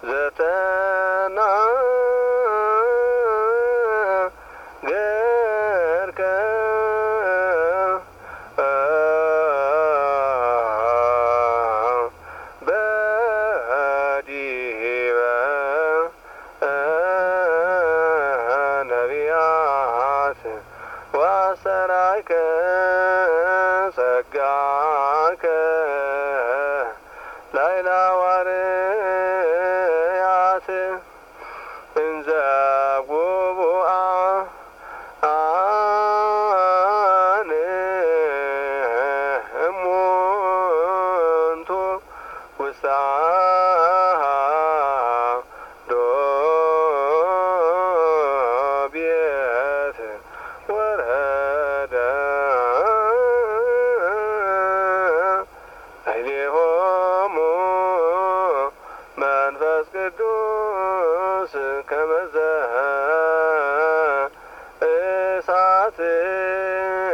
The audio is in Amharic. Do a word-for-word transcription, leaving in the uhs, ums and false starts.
ዘተና ገርከ በዲበ ነቢያት ወአሰራይከ ጸጋከ ላዕለ ሐዋርያት እንዘ ጉቡአን እሙንቱ ውስተ አሐዱ ቤት ወረደ ላዕሌሆሙ መንፈስ ቅዱስ ከመ ዘእሳት